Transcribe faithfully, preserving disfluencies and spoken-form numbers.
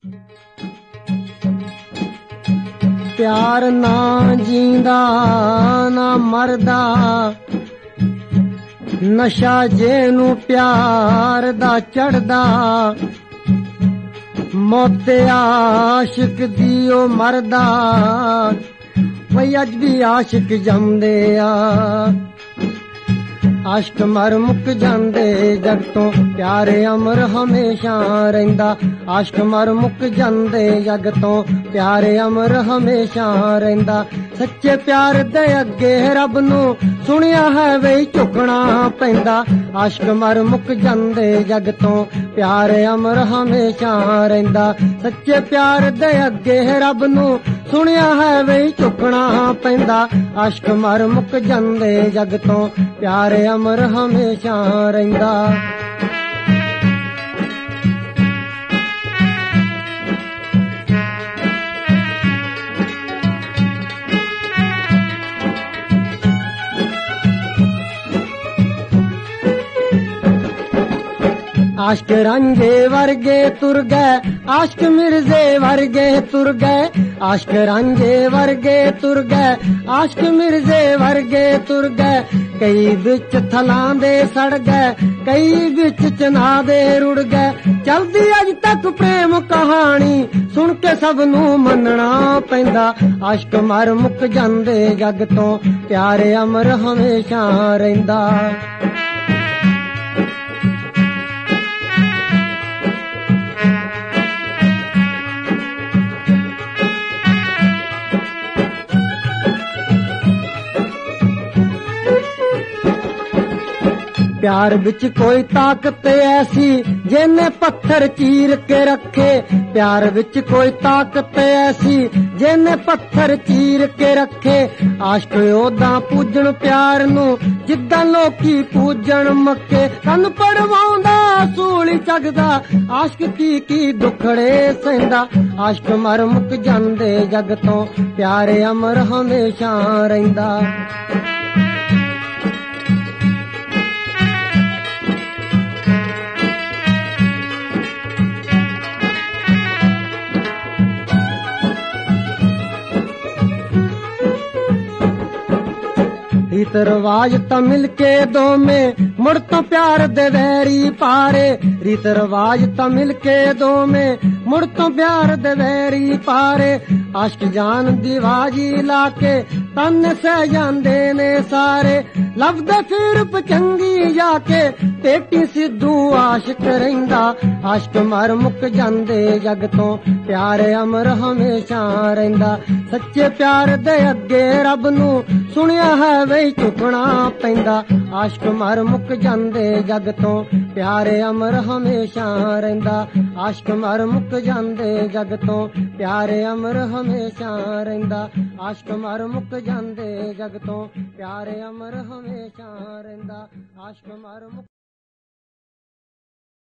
ਪਿਆਰ ਨਾ ਜੀਂਦਾ ਨਾ ਮਰਦਾ, ਨਸ਼ਾ ਜਿਹਨੂੰ ਪਿਆਰ ਦਾ ਚੜਦਾ, ਮੌਤ ਆਸ਼ਿਕ ਦੀ ਉਹ ਮਰਦਾ, ਵਈ ਅੱਜ ਵੀ ਆਸ਼ਿਕ ਜੰਮਦੇ ਆ। ਆਸ਼ਕ ਮਰ ਮੁੱਕ ਜਾਂਦੇ ਜਗ ਤੋਂ, ਪਿਆਰ ਅਮਰ ਹਮੇਸ਼ਾ ਰਹਿੰਦਾ। ਆਸ਼ਕ ਮਰ ਮੁੱਕ ਜਾਂਦੇ ਜਗ ਤੋਂ, ਪਿਆਰ ਅਮਰ ਹਮੇਸ਼ਾ ਰਹਿੰਦਾ। ਸੱਚੇ ਪਿਆਰ ਦੇ ਅੱਗੇ ਰੱਬ ਨੂੰ ਸੁਣਿਆ ਹੈ ਵੇ ਝੁਕਣਾ ਪੈਂਦਾ। ਆਸ਼ਕ ਮਰ ਮੁੱਕ ਜਾਂਦੇ ਜਗ ਤੋਂ, ਪਿਆਰ ਅਮਰ ਹਮੇਸ਼ਾ ਰਹਿੰਦਾ। ਸੱਚੇ ਪਿਆਰ ਦੇ ਅੱਗੇ ਰੱਬ ਨੂੰ ਸੁਣਿਆ ਹੈ ਵੇ ਝੁਕਣਾ ਪੈਂਦਾ। ਆਸ਼ਕ ਮਰ ਮੁੱਕ ਜਾਂਦੇ ਜਗ ਤੋਂ, ਪਿਆਰ ਅਮਰ ਹਮੇਸ਼ਾ ਰਹਿੰਦਾ। आश्क रंगे वर्गे तुर गए, आश्क मिर्जे वर्गे तुर गए। आश्क रंगे वर्गे तुर गए, आश्क मिर्जे वर्गे तुर गए। कई बिच थलां दे सड़ गए, कई बिच चना दे रुड़ गए। चलदी अज तक प्रेम कहानी सुन के सब नू मनना पैंदा। आश्क मर मुक जांदे जग तो, प्यार अमर हमेशा रहिंदा। प्यार बिच कोई ताकत ऐसी जिन्ने पत्थर चीर के रखे। प्यार बिच कोई ताकत ऐसी जिन्ने पत्थर चीर के रखे। आश्क ओदा पूजन प्यार नू जिद्दां लोकी पूजन मक्के। तन पड़वाउंदा सूली चगदा, आश्क की की दुखड़े सहिंदा। आश्क मर मुक जांदे जग तो, प्यार अमर हमेशा रहिंदा। रीत रवाज त मिलके दो में मुड़ तो प्यार दे वैरी पारे। रीत रवाज त मिलके दो में मुड़ तो प्यार दे वैरी पारे। आश्क जान दी बाजी लाके तन सह जांदे ने सारे। लभदे फिर पचंगी जाके पेटी सिद्धू आशिक रहिंदा। आश्क मर मुक जांदे जग तो, प्यार अमर हमेशा रहिंदा। सच्चे प्यार दे अगे रब नू सुनिया है वे झुकना पैंदा। आश्क मर मुक जांदे जग तो, प्यार अमर हमेशा रहिंदा। आश्क मर मुक जांदे जग तो, प्यार अमर हमेशा रहिंदा। आश्क मर मुक जांदे जग तो, प्यार अमर हमेशा रहिंदा। आश्क मर मुक